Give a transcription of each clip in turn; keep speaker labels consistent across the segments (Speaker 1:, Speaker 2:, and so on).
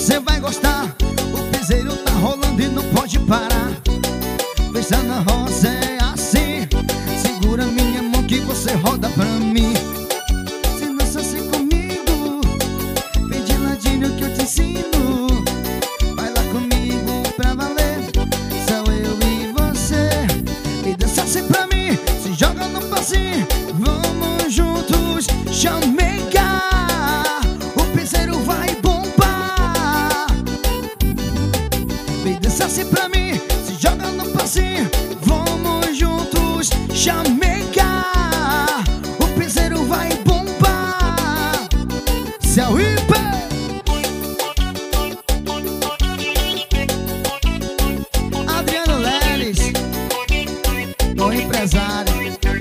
Speaker 1: você vai gostar. O piseiro tá rolando e não pode parar. Veja na roça é assim. Segura minha mão que você roda pra mim. Se dançasse comigo, vem de ladinho que eu te ensino. Vai lá comigo pra valer, só eu e você. E dançasse pra mim, se joga no passinho. Vamos juntos, chamegar. O piseiro vai bombar. Vem dançasse pra mim, se joga no passinho. Vamos juntos, chamegar. O piseiro vai bombar. Céu e pé. Adriano Leles, o empresário.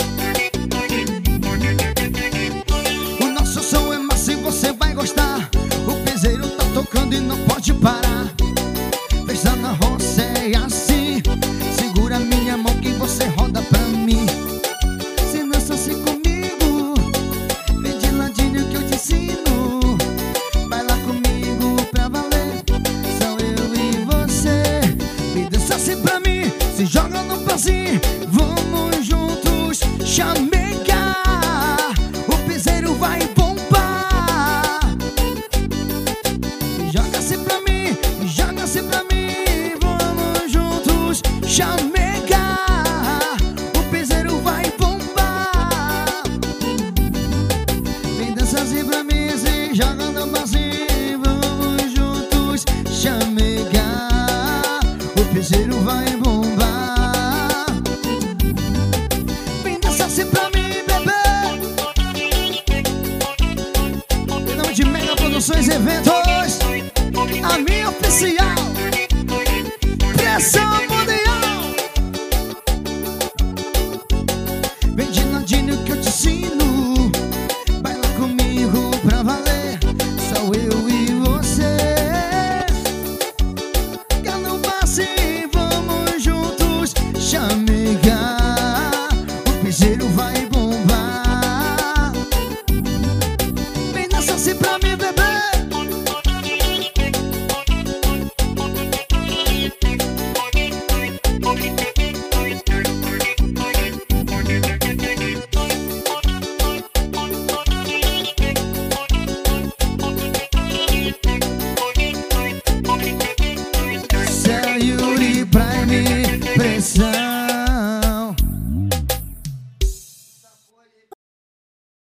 Speaker 1: O nosso som é massa e você vai gostar. O piseiro tá tocando e não pode parar. Veja na roça é assim. Segura minha mão que você roda pra mim. Se dançasse comigo, vem de ladinho que eu te ensino. Vai lá comigo pra valer, só eu e você. Me dançasse pra mim, se joga no passinho. Vamos juntos, chamegar. O piseiro vai bombar. Joga-se pra mim, joga-se pra mim. Vamos juntos, chamegar.